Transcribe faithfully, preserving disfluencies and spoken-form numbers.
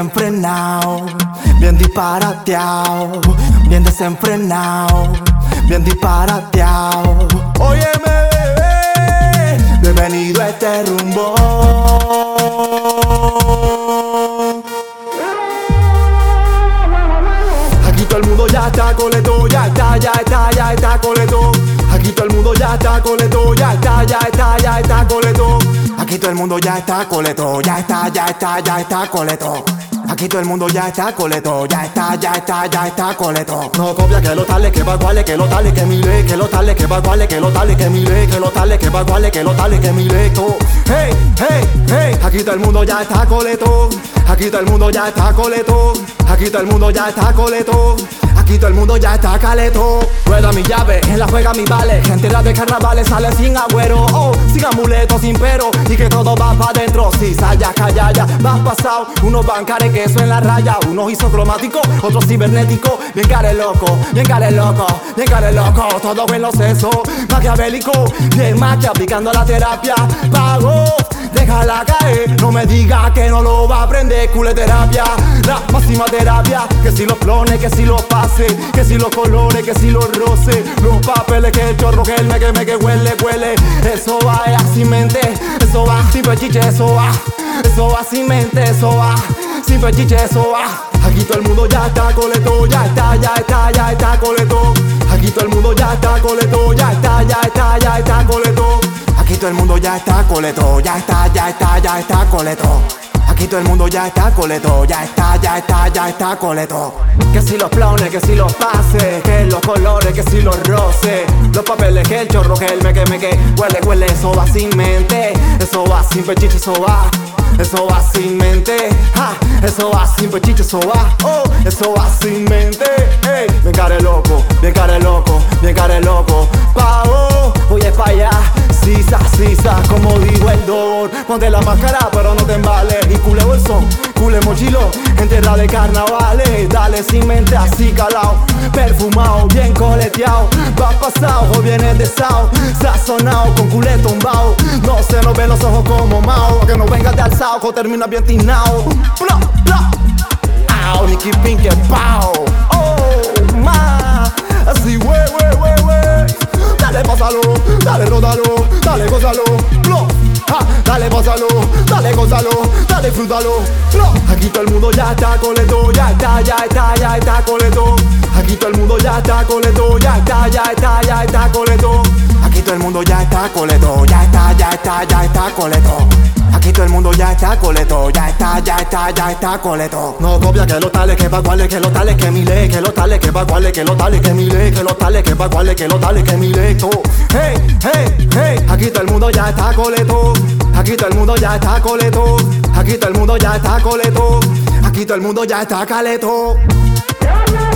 desenfrenado, bien disparateado, bien desenfrenado, bien disparateado. Óyeme, bebé, bienvenido a este rumbo. Aquí todo el mundo ya está coleto, ya está, ya está, ya está coleto. Aquí todo el mundo ya está coleto, ya está, ya está, ya está coleto. Aquí todo el mundo ya está coleto, ya está, ya está, ya está coleto. Aquí todo el mundo ya está coleto, ya está, ya está, ya está coleto. No copia que lo tale, que va cuale, que lo tale, que mire, que lo tale, que va cuale, que lo tale, que mire, que lo tale, que va cuale, que lo tale, que mire. Hey, hey, hey. Aquí todo el mundo ya está coleto. Aquí todo el mundo ya está coleto. Aquí todo el mundo ya está coleto. Aquí todo el mundo ya está caleto. Rueda mi llave, en la juega mi vale. Gente la de carnavales sale sin agüero, oh, sin amuleto, sin pero. Y que todo va pa' dentro, si saya, calla, ya. Más pasado, unos van care queso en la raya. Unos isocromáticos, otros cibernéticos. Bien care loco, bien care loco, bien care loco. Todo en los sesos, maquiavélico. Bien maquia, aplicando la terapia. Pago, déjala caer. No me diga que no lo va a aprender. Culeterapia, la máxima terapia. Que si los clones, que si los pase, que si los colores, que si los roces, los papeles, que el chorro, que el me que me que huele, huele. Eso va sin mente, eso va sin pechiche, eso va, eso va sin mente, eso va sin pechiche, eso va. Aquí todo el mundo ya está coleto, ya está, ya está, ya está coleto. Aquí todo el mundo ya está coleto, ya está, ya está, ya está coleto. Aquí todo el mundo ya está coleto, ya está, ya está, ya está coleto. Aquí todo el mundo ya está coleto, ya está, ya está, ya está coleto. Que si los clones, que si los pases, que los colores, que si los roces, los papeles, que el chorro, que el me que me que huele, huele. Eso va sin mente, eso va sin pechiche, eso va, eso va sin mente, ja, eso va sin pechiche, eso va, oh, eso va sin mente, ey. Bien care loco, bien care loco, bien care loco. Pavo, oye pa' allá, sisa, sisa, como digo el dor. Ponte la máscara pero no te embales. Y cule bolsón, cule mochilo, enterra de carnavales. Dale sin mente así calao, perfumado, bien coleteado. Va pasado o viene de sao, sazonado con culé tumbao. No se nos ven los ojos como Mao, que no vengas de alzado, que termina bien tinao. Bla, bla, au, Nicky Pinky, pao. Oh, ma, así we, we, we, we. Dale, pásalo, dale, ródalo, dale, gózalo, blo. Ah, dale, pásalo, dale, gózalo, dale, frútalo, blo. Aquí todo el mundo ya está coleto, ya está, ya está, ya está coleto. Aquí todo el mundo ya está coleto, ya está, ya está, ya está coleto. Aquí todo el mundo ya está coleto, ya está, ya está, ya está coleto. Aquí todo el mundo ya está coleto, ya está, ya está, ya está coleto. No copia que lo tale, que va cuale, que lo tale, que mile, que lo tale, que va cuale, que lo tale, que mile, que lo tale, que va cuale, que lo tale, que mile. Hey, hey, hey. Aquí todo el mundo ya está coleto. Aquí todo el mundo ya está coleto. Aquí todo el mundo ya está coleto. Aquí todo el mundo ya está caleto.